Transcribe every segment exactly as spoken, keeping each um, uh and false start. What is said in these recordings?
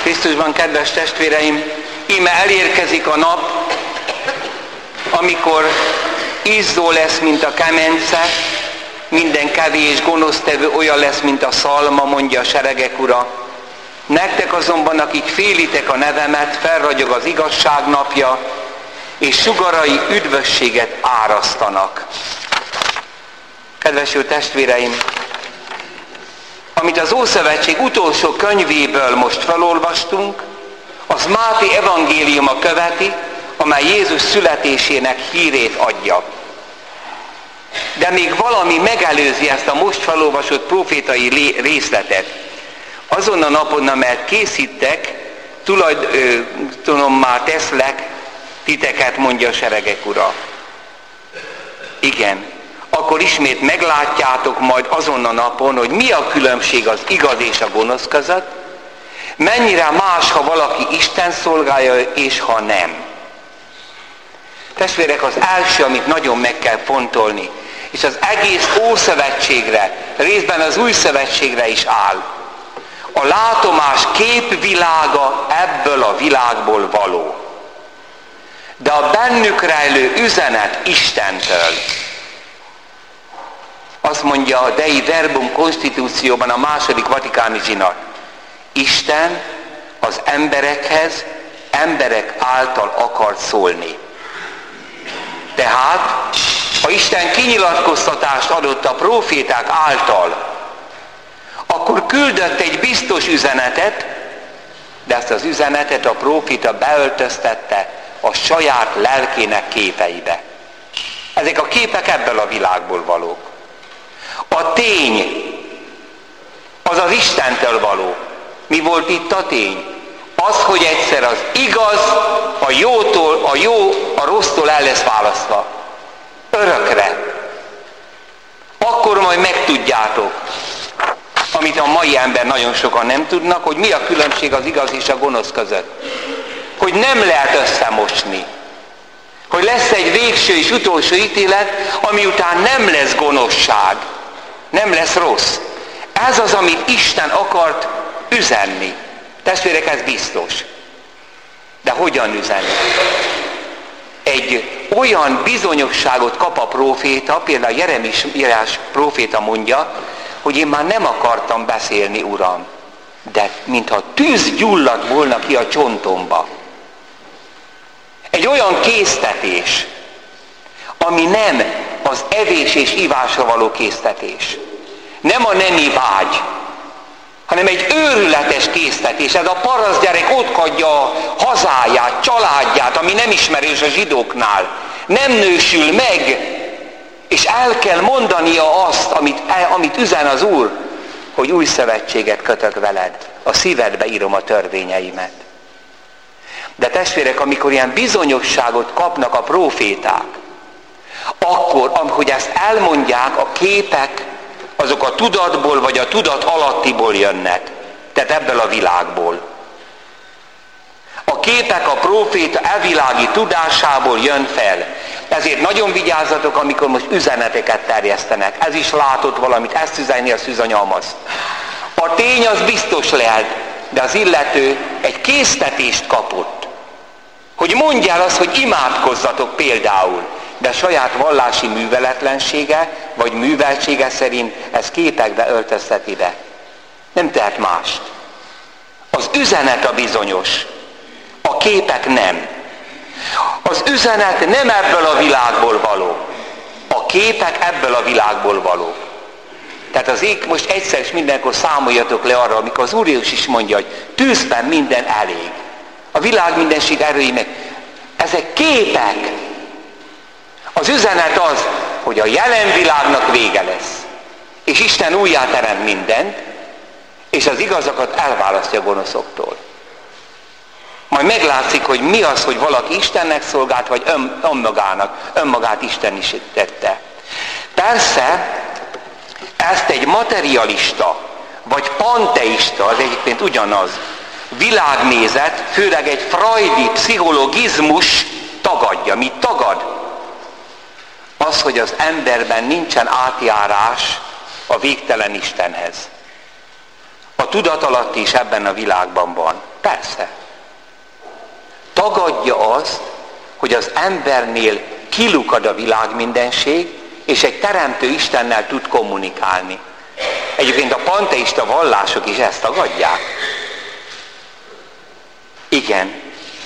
Krisztusban, kedves testvéreim, íme elérkezik a nap, amikor izzó lesz, mint a kemence, minden kevés gonosztevő olyan lesz, mint a szalma, mondja a seregek ura. Nektek azonban, akik félitek a nevemet, felragyog az igazság napja, és sugarai üdvösséget árasztanak. Kedves jó testvéreim, amit az Ószövetség utolsó könyvéből most felolvastunk, az Máté evangéliuma követi, amely Jézus születésének hírét adja. De még valami megelőzi ezt a most felolvasott profétai részletet. Azon a napon, amelyet készítek, tulajdonommá teszlek titeket, mondja a seregek ura. Igen, akkor ismét meglátjátok majd azon a napon, hogy mi a különbség az igaz és a gonosz között, mennyire más, ha valaki Isten szolgálja, és ha nem. Testvérek, az első, amit nagyon meg kell fontolni, és az egész Ószövetségre, részben az Új Szövetségre is áll. A látomás képvilága ebből a világból való. De a bennük rejlő üzenet Istentől. Azt mondja a Dei Verbum konstitúcióban a második vatikáni zsinat. Isten az emberekhez, emberek által akart szólni. Tehát, ha Isten kinyilatkoztatást adott a próféták által, akkor küldött egy biztos üzenetet, de ezt az üzenetet a próféta beöltöztette a saját lelkének képeibe. Ezek a képek ebből a világból valók. A tény, az az Istentől való. Mi volt itt a tény? Az, hogy egyszer az igaz, a jótól, a jó, a rossztól el lesz választva. Örökre. Akkor majd megtudjátok, amit a mai ember nagyon sokan nem tudnak, hogy mi a különbség az igaz és a gonosz között. Hogy nem lehet összemosni. Hogy lesz egy végső és utolsó ítélet, ami után nem lesz gonoszság, nem lesz rossz. Ez az, amit Isten akart üzenni. Testvérek, ez biztos. De hogyan üzeni? Egy olyan bizonyosságot kap a próféta, például Jeremiás próféta mondja, hogy én már nem akartam beszélni, Uram, de mintha tűz gyulladt volna ki a csontomba. Egy olyan késztetés, ami nem az evés és ivásra való késztetés. Nem a nemi vágy, hanem egy őrületes késztetés. Ez a parasztgyerek otthagyja a hazáját, családját, ami nem ismerős a zsidóknál. Nem nősül meg, és el kell mondania azt, amit, amit üzen az Úr, hogy új szövetséget kötök veled, a szívedbe írom a törvényeimet. De testvérek, amikor ilyen bizonyosságot kapnak a próféták, akkor, amikor ezt elmondják, a képek, azok a tudatból vagy a tudat alattiból jönnek, tehát ebből a világból. A képek a próféta evilági tudásából jön fel. Ezért nagyon vigyázzatok, amikor most üzeneteket terjesztenek. Ez is látott valamit, ezt üzenni, azt üzanyam azt. A tény az biztos lehet, de az illető egy késztetést kapott. Hogy mondjál azt, hogy imádkozzatok például, de saját vallási műveletlensége, vagy műveltsége szerint ez képekbe öltözteti be. Nem tehet mást. Az üzenet a bizonyos, a képek nem. Az üzenet nem ebből a világból való. A képek ebből a világból való. Tehát az ég, most egyszer és mindenkor számoljatok le arra, amikor az Úr Jézus is mondja, hogy tűzben minden elég. A világ mindenség erői meg. Ezek képek. Az üzenet az, hogy a jelen világnak vége lesz. És Isten újjá teremt mindent, és az igazakat elválasztja a gonoszoktól. Majd meglátszik, hogy mi az, hogy valaki Istennek szolgált, vagy ön, önmagának, önmagát Isten is tette. Persze, ezt egy materialista, vagy panteista, az egyébként ugyanaz, világnézet, főleg egy freudi pszichologizmus tagadja. Mit tagad? Az, hogy az emberben nincsen átjárás a végtelen Istenhez. A tudat alatt is ebben a világban van. Persze. Tagadja azt, hogy az embernél kilukad a világ mindenség, és egy teremtő Istennel tud kommunikálni. Egyébként a panteista vallások is ezt tagadják. Igen.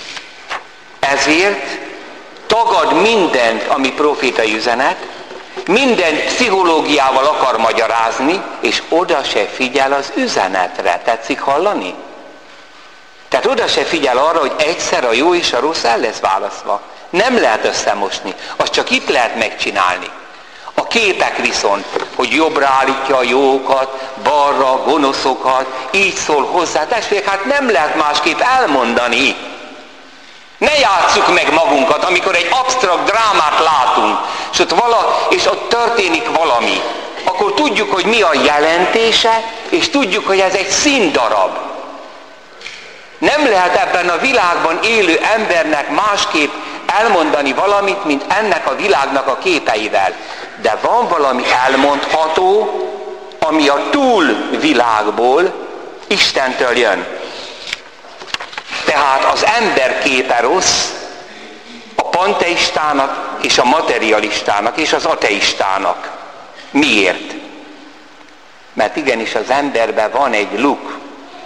Ezért tagad mindent, ami profétai üzenet, mindent pszichológiával akar magyarázni, és oda se figyel az üzenetre. Tetszik hallani? Tehát oda se figyel arra, hogy egyszer a jó és a rossz el lesz választva. Nem lehet összemosni. Azt csak itt lehet megcsinálni. A képek viszont, hogy jobbra állítja a jókat, balra a gonoszokat, így szól hozzá. Testvérek, hát nem lehet másképp elmondani. Ne játsszuk meg magunkat, amikor egy absztrakt drámát látunk, és ott, vala, és ott történik valami. Akkor tudjuk, hogy mi a jelentése, és tudjuk, hogy ez egy színdarab. Nem lehet ebben a világban élő embernek másképp elmondani valamit, mint ennek a világnak a képeivel. De van valami elmondható, ami a túlvilágból Istentől jön. Tehát az ember képe rossz, a panteistának és a materialistának és az ateistának. Miért? Mert igenis az emberben van egy luk,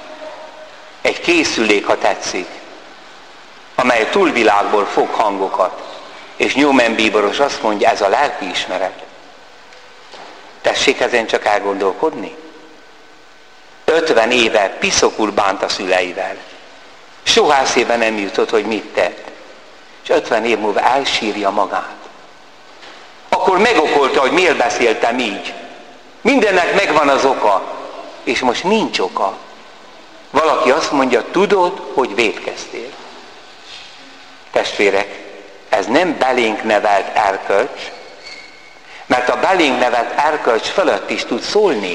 egy készülék, ha tetszik, amely a túlvilágból fog hangokat. És Newman bíboros azt mondja, ez a lelkiismeret. Tessék ezen csak elgondolkodni. ötven éve piszokul bánt a szüleivel. Soha eszébe nem jutott, hogy mit tett. És ötven év múlva elsírja magát. Akkor megokolta, hogy miért beszéltem így. Mindennek megvan az oka. És most nincs oka. Valaki azt mondja, tudod, hogy vétkeztél. Testvérek, ez nem belénk nevelt erkölcs, mert a belénk nevelt erkölcs fölött is tud szólni.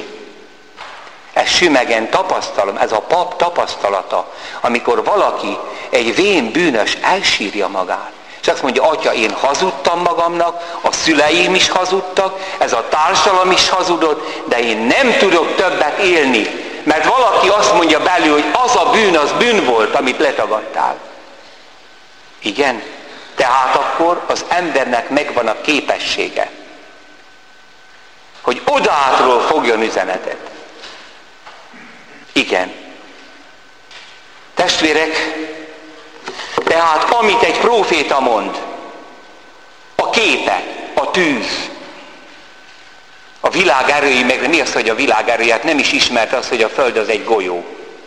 Ez sümegen tapasztalom, ez a pap tapasztalata, amikor valaki, egy vén bűnös elsírja magát. És azt mondja, atya, én hazudtam magamnak, a szüleim is hazudtak, ez a társadalom is hazudott, de én nem tudok többet élni, mert valaki azt mondja belül, hogy az a bűn, az bűn volt, amit letagadtál. Igen? Tehát akkor az embernek megvan a képessége, hogy odátról fogjon üzenetet. Igen. Testvérek, tehát amit egy próféta mond, a képe, a tűz, a világ erői, meg mi az, hogy a világ erőjét nem is ismerte az, hogy a Föld az egy golyó.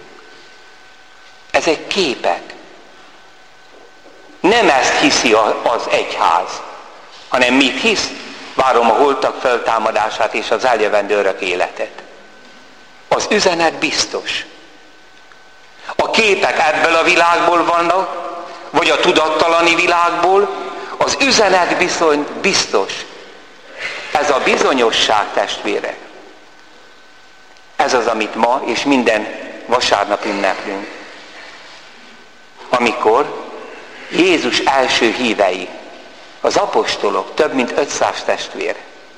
Ezek képek. Nem ezt hiszi az egyház, hanem mit hisz? Várom a holtak feltámadását és az eljövendő örök életet. Az üzenet biztos. A képek ebből a világból vannak, vagy a tudattalani világból, az üzenet bizony biztos. Ez a bizonyosság, testvérek. Ez az, amit ma és minden vasárnap ünneplünk. Amikor Jézus első hívei, az apostolok, több mint ötszáz testvér,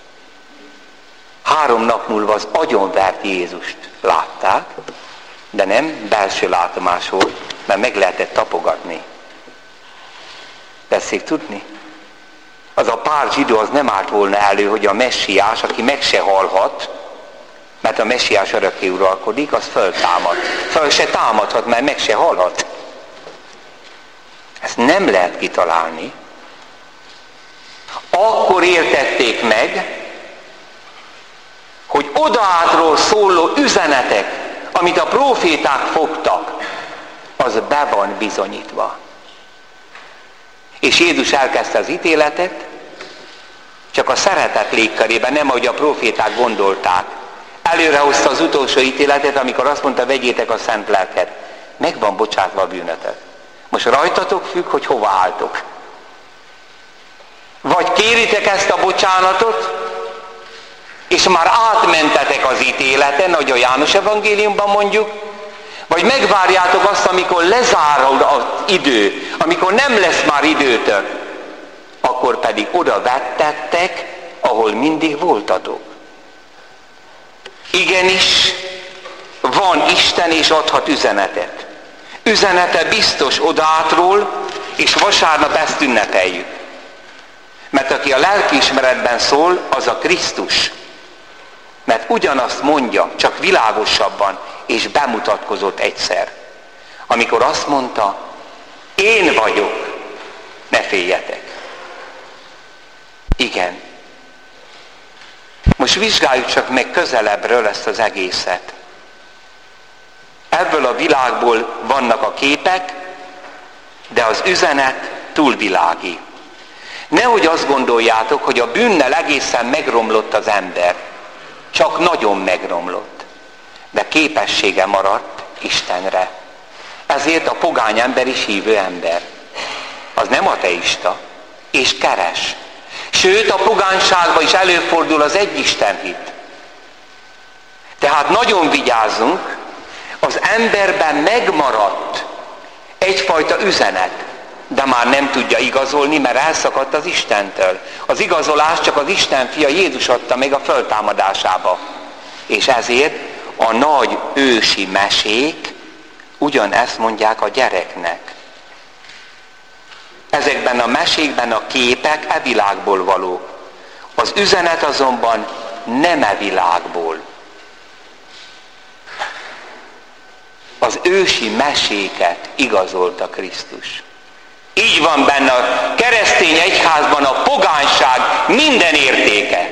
három nap múlva az agyonvert Jézust látták, de nem belső látomás volt, mert meg lehetett tapogatni. Tessék tudni? Az a pár zsidó az nem állt volna elő, hogy a messiás, aki meg se halhat, mert a messiás örökké uralkodik, az föltámad. Föl se támadhat, mert meg se halhat. Ezt nem lehet kitalálni. Akkor értették meg, hogy odaátról szóló üzenetek, amit a próféták fogtak, az be van bizonyítva. És Jézus elkezdte az ítéletet, csak a szeretet légkörében, nem ahogy a próféták gondolták. Előrehozta az utolsó ítéletet, amikor azt mondta, vegyétek a szent lelket. Meg van bocsátva a bűnötök. Most rajtatok függ, hogy hova álltok. Vagy kéritek ezt a bocsánatot, és már átmentetek az ítéleten, ahogy a János evangéliumban mondjuk, vagy megvárjátok azt, amikor lezárul az idő, amikor nem lesz már időtök, akkor pedig oda vettettek, ahol mindig voltatok. Igenis, van Isten és adhat üzenetet. Üzenete biztos odátról, és vasárnap ezt ünnepeljük. Mert aki a lelkiismeretben szól, az a Krisztus. Mert ugyanazt mondja, csak világosabban, és bemutatkozott egyszer. Amikor azt mondta, én vagyok, ne féljetek. Igen. Most vizsgáljuk csak meg közelebbről ezt az egészet. Ebből a világból vannak a képek, de az üzenet túlvilági. Nehogy azt gondoljátok, hogy a bűnnel egészen megromlott az ember. Csak nagyon megromlott. De képessége maradt Istenre. Ezért a pogány ember is hívő ember. Az nem ateista. És keres. Sőt, a pogányságban is előfordul az egyistenhit. Tehát nagyon vigyázzunk, az emberben megmaradt egyfajta üzenet, de már nem tudja igazolni, mert elszakadt az Istentől. Az igazolás csak az Isten fia Jézus adta meg a föltámadásába. És ezért a nagy ősi mesék ugyanezt mondják a gyereknek. Ezekben a mesékben a képek e világból valók. Az üzenet azonban nem e világból. Az ősi meséket igazolta Krisztus. Így van benne a keresztény egyházban a pogányság minden értéke.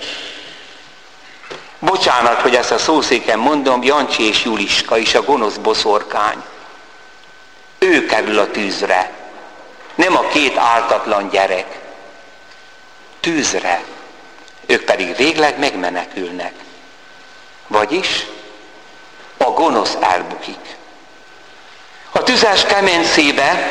Bocsánat, hogy ezt a szószéken mondom, Jancsi és Juliska is a gonosz boszorkány. Ő kerül a tűzre. Nem a két ártatlan gyerek. Tűzre. Ők pedig végleg megmenekülnek. Vagyis a gonosz elbukik. A tüzes kemencébe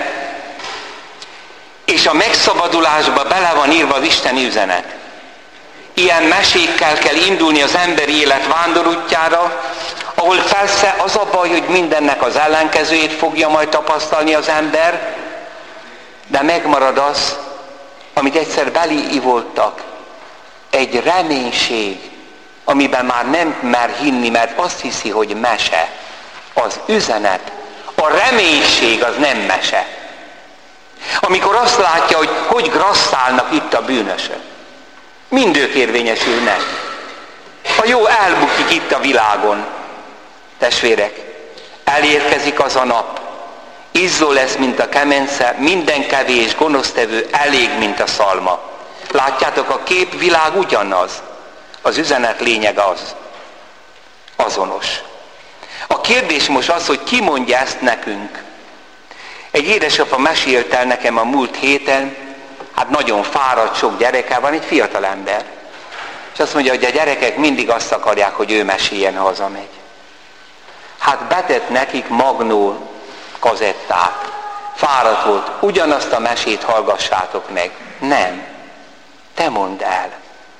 és a megszabadulásba bele van írva az isteni üzenet. Ilyen mesékkel kell indulni az emberi élet vándorútjára, ahol persze az a baj, hogy mindennek az ellenkezőjét fogja majd tapasztalni az ember, de megmarad az, amit egyszer beleívoltak, egy reménység, amiben már nem mer hinni, mert azt hiszi, hogy mese. Az üzenet, a reménység az nem mese. Amikor azt látja, hogy hogy grasszálnak itt a bűnösök. Mind ők érvényesülnek. A jó elbukik itt a világon. Testvérek, elérkezik az a nap. Izzó lesz, mint a kemence, minden kevés gonosztevő elég, mint a szalma. Látjátok, a képvilág ugyanaz. Az üzenet lényeg az. Azonos. A kérdés most az, hogy ki mondja ezt nekünk. Egy édesapa mesélt el nekem a múlt héten, hát nagyon fáradt, sok gyereke van, egy fiatal ember. És azt mondja, hogy a gyerekek mindig azt akarják, hogy ő meséljen, ha hazamegy. Hát betett nekik magnó kazettát. Fáradt volt, ugyanazt a mesét hallgassátok meg. Nem. Te mondd el.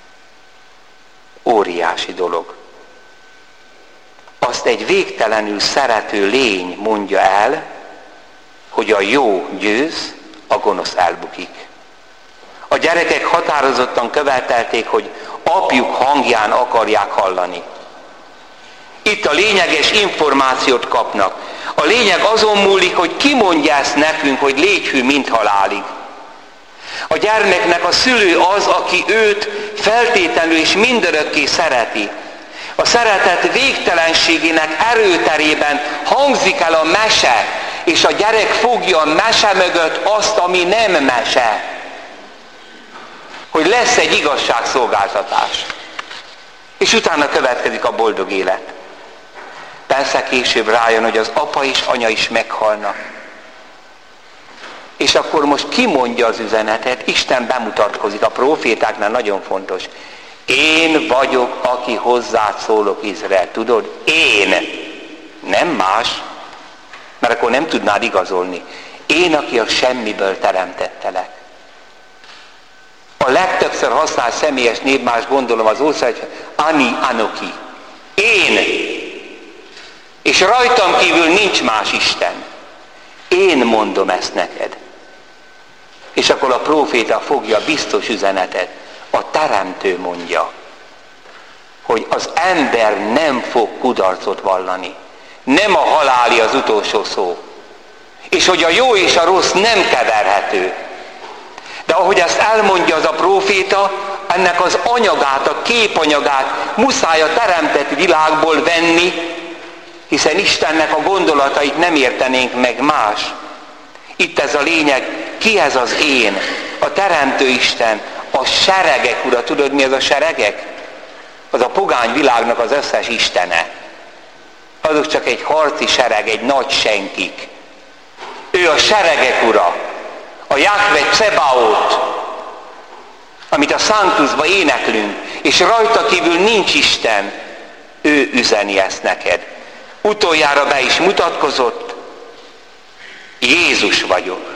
Óriási dolog. Azt egy végtelenül szerető lény mondja el, hogy a jó győz, a gonosz elbukik. A gyerekek határozottan követelték, hogy apjuk hangján akarják hallani. Itt a lényeges információt kapnak. A lényeg azon múlik, hogy ki mondja ezt nekünk, hogy légy hű, mint halálig. A gyermeknek a szülő az, aki őt feltétlenül és mindörökké szereti. A szeretet végtelenségének erőterében hangzik el a mese, és a gyerek fogja a mese mögött azt, ami nem mese. Hogy lesz egy igazságszolgáltatás. És utána következik a boldog élet. Persze később rájön, hogy az apa és anya is meghalnak. És akkor most ki mondja az üzenetet? Isten bemutatkozik, a prófétáknál nagyon fontos. Én vagyok, aki hozzád szólok, Izrael. Tudod? Én. Nem más. Mert akkor nem tudnád igazolni. Én, aki a semmiből teremtettelek. A legtöbbször használt személyes névmás, gondolom az ország, hogy Ani Anoki. Én. És rajtam kívül nincs más Isten. Én mondom ezt neked. És akkor a próféta fogja a biztos üzenetet. A teremtő mondja, hogy az ember nem fog kudarcot vallani. Nem a haláli az utolsó szó. és hogy a jó és a rossz nem keverhető. De ahogy ezt elmondja az a próféta, ennek az anyagát, a képanyagát muszáj a teremtett világból venni, hiszen Istennek a gondolatait nem értenénk meg más. Itt ez a lényeg, ki ez az én? A Teremtő Isten, a seregek ura. Tudod, mi ez a seregek? Az a pogány világnak az összes istene. Azok csak egy harci sereg, egy nagy senkik. Ő a seregek ura, a Jahve Cebaoth, amit a Sanctusba éneklünk, és rajta kívül nincs Isten. Ő üzeni ezt neked. Utoljára be is mutatkozott, Jézus vagyok.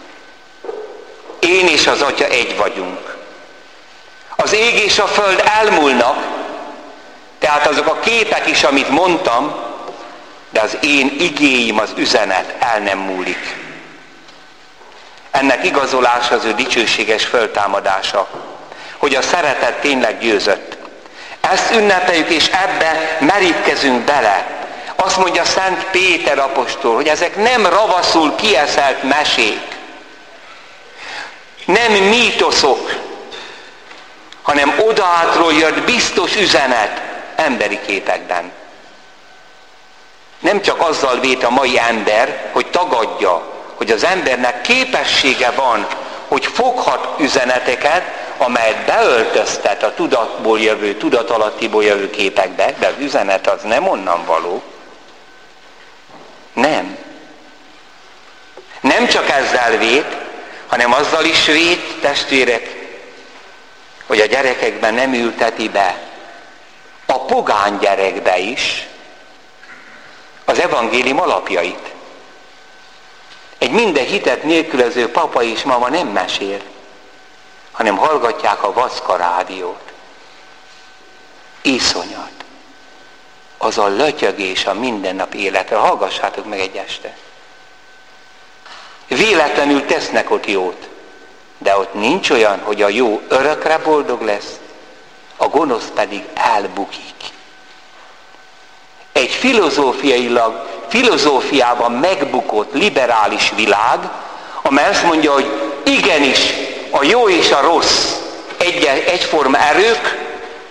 Én és az Atya egy vagyunk. Az ég és a föld elmúlnak, tehát azok a képek is, amit mondtam, de az én igéim, az üzenet el nem múlik. Ennek igazolása az ő dicsőséges föltámadása, hogy a szeretet tényleg győzött. Ezt ünnepeljük, és ebbe merítkezünk bele. Azt mondja Szent Péter apostol, hogy ezek nem ravaszul kieszelt mesék, nem mítoszok, hanem odaátról jött biztos üzenet emberi képekben. Nem csak azzal vét a mai ember, hogy tagadja, hogy az embernek képessége van, hogy foghat üzeneteket, amelyet beöltöztet a tudatból jövő, tudatalattiból jövő képekbe, de az üzenet az nem onnan való. Nem. Nem csak ezzel vét, hanem azzal is vét, testvérek, hogy a gyerekekben nem ülteti be, a pogány gyerekbe is az evangélium alapjait. Egy minden hitet nélkülöző papa és mama nem mesél, hanem hallgatják a Vacka rádiót. Iszonyat. Az a lötyögés a mindennap életre. Hallgassátok meg egy este. Véletlenül tesznek ott jót, de ott nincs olyan, hogy a jó örökre boldog lesz, a gonosz pedig elbukik. Egy filozófiailag, filozófiában megbukott liberális világ, amely azt mondja, hogy igenis a jó és a rossz egy, egyforma erők,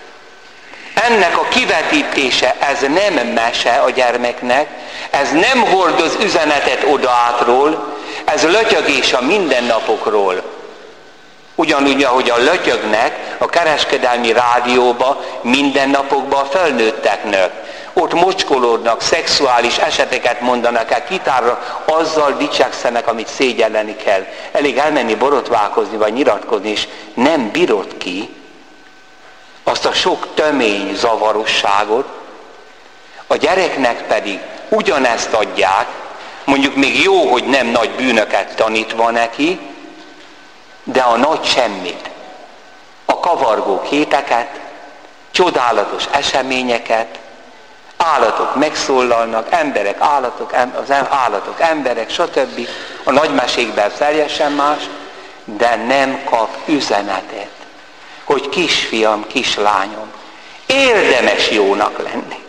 ennek a kivetítése, ez nem mese a gyermeknek, ez nem hordoz üzenetet odaátról, ez lötyögés a mindennapokról. Ugyanúgy, ahogy a lötyögnek a kereskedelmi rádióba mindennapokban a felnőtteknek. Ott mocskolódnak, szexuális eseteket mondanak el, kitárra, azzal dicsekszenek, amit szégyelleni kell. Elég elmenni borotválkozni, vagy nyilatkozni, és nem bírod ki azt a sok tömény zavarosságot, a gyereknek pedig ugyanezt adják, mondjuk még jó, hogy nem nagy bűnöket tanítva neki, de a nagy semmit, a kavargó képeket, csodálatos eseményeket, állatok megszólalnak, emberek, állatok, az állatok, emberek, stb. A nagymesékben teljesen más, de nem kap üzenetet, hogy kisfiam, kislányom, érdemes jónak lenni.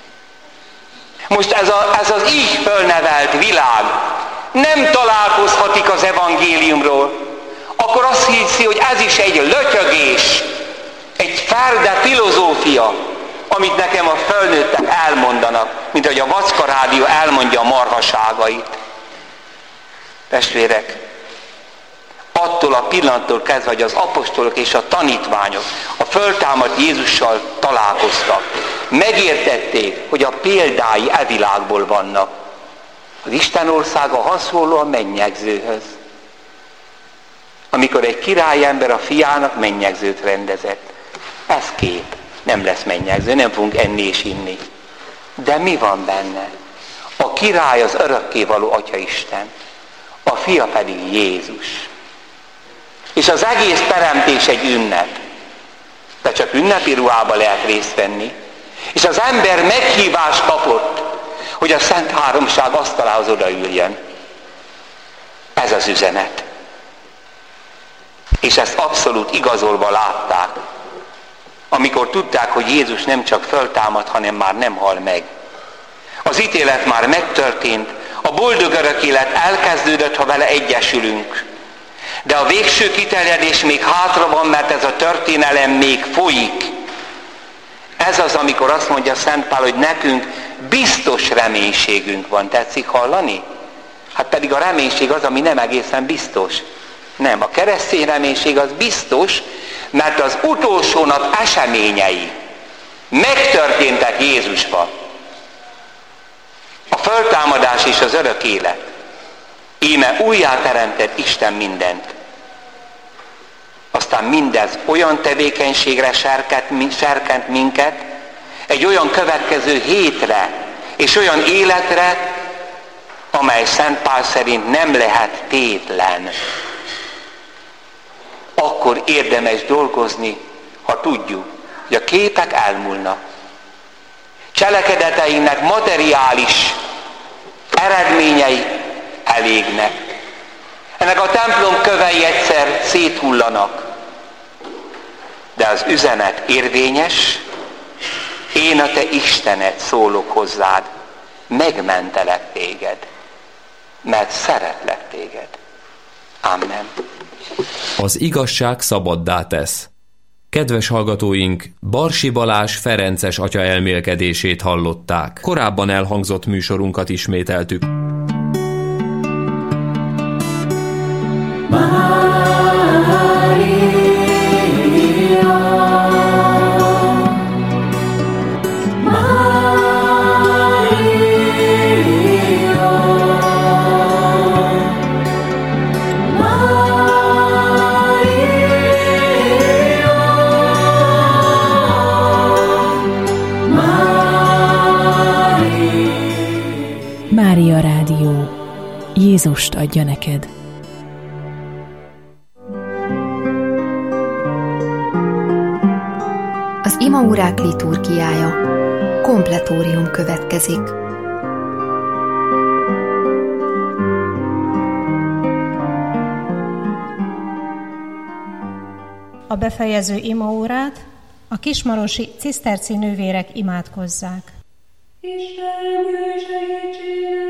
Most ez, a, ez az így fölnevelt világ nem találkozhatik az evangéliumról, akkor azt hiszi, hogy ez is egy lötyögés, egy ferde filozófia, amit nekem a felnőttek elmondanak, mint ahogy a Vacka rádió elmondja a marhaságait. Testvérek, attól a pillanattól kezdve, hogy az apostolok és a tanítványok a föltámadt Jézussal találkoztak, megértették, hogy a példái e világból vannak. Az Isten országa hasonló a mennyegzőhöz. Amikor egy királyi ember a fiának mennyegzőt rendezett. Ez kép. Nem lesz mennyegző, nem fogunk enni és inni. De mi van benne? A király az örökkévaló Atyaisten, a fia pedig Jézus. És az egész teremtés egy ünnep. De csak ünnepi ruhába lehet részt venni. És az ember meghívást kapott, hogy a Szent Háromság asztalához odaüljön. Ez az üzenet. És ezt abszolút igazolva látták, amikor tudták, hogy Jézus nem csak föltámad, hanem már nem hal meg. Az ítélet már megtörtént, A boldog örök élet elkezdődött, ha vele egyesülünk. De a végső kiterjedés még hátra van, mert ez a történelem még folyik. Ez az, amikor azt mondja Szent Pál, hogy nekünk biztos reménységünk van. Tetszik hallani? Hát pedig a reménység az, ami nem egészen biztos. Nem, a keresztény reménység az biztos, mert az utolsó nap eseményei megtörténtek Jézusban. A föltámadás és az örök élet. Íme újjáteremtett Isten mindent. Aztán mindez olyan tevékenységre serkent minket, egy olyan következő hétre, és olyan életre, amely Szent Pál szerint nem lehet tétlen. Akkor érdemes dolgozni, ha tudjuk, hogy a képek elmúlnak. Cselekedeteinknek materiális eredményei elégnek. Ennek a templom kövei egyszer széthullanak. De az üzenet érvényes, én a te Istened szólok hozzád, megmentelek téged, mert szeretlek téged. Amen. Az igazság szabaddá tesz. Kedves hallgatóink, Barsi Balázs ferences atya elmélkedését hallották. Korábban elhangzott műsorunkat ismételtük. Mária Rádió. Jézust adja neked. Az imaórák liturgiája. Kompletórium következik. A befejező imaórát a kismarosi ciszterci nővérek imádkozzák. Isten, segítségem!